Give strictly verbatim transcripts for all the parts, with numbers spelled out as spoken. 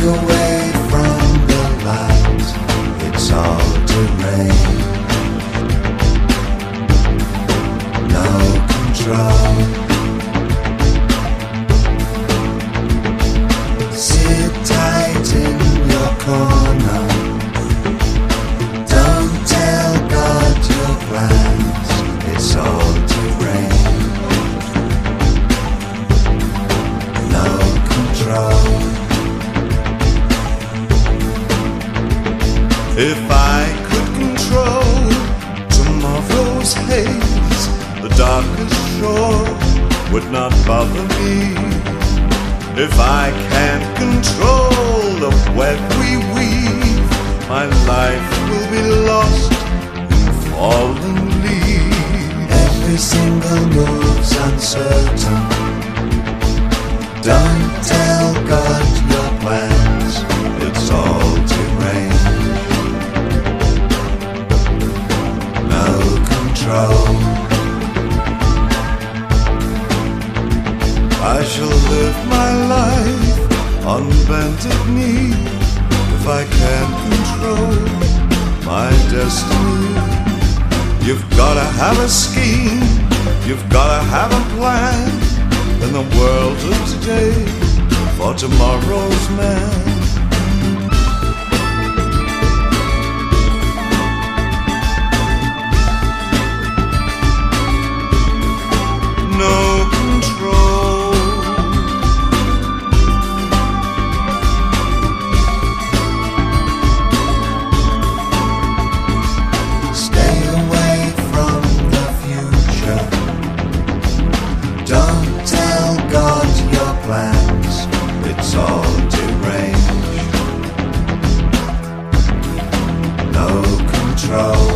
away from the light, it's all terrain. No control. Sit tight in your corner. Don't tell God your plans, it's all terrain. No control. If I could control tomorrow's haze, the darkest shore would not bother me. If I can't control the web we weave, my life will be lost in fallen leaves. Every single move's uncertain. Don't tell God your plans, it's all terrain. No control. I shall live my life on bended knee if I can't control my destiny. You've gotta have a scheme, you've gotta have a plan in the world of today for tomorrow's man. No control. Stay away from the future. Don't tell God your plans, it's all deranged. No control.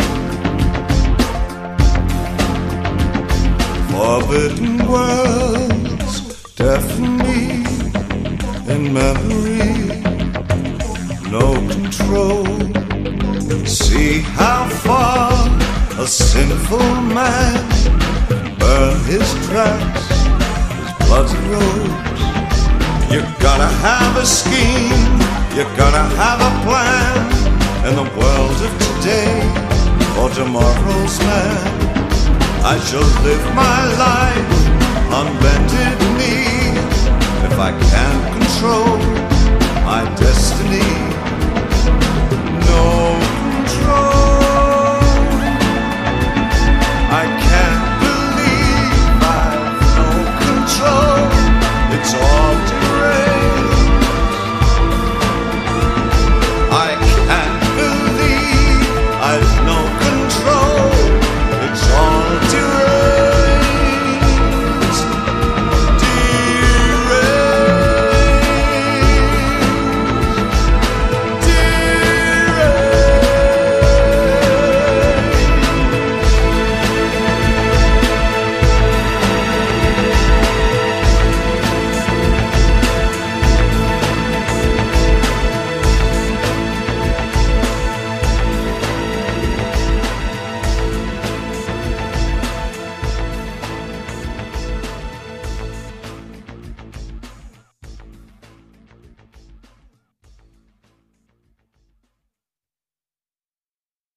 Forbidden words deafen me in memory. No control. See how far a sinful man burn his tracks, his bloody robes. You gotta have a scheme, you gotta have a plan in the world of today for tomorrow's man. I shall live my life on bended knee if I can't control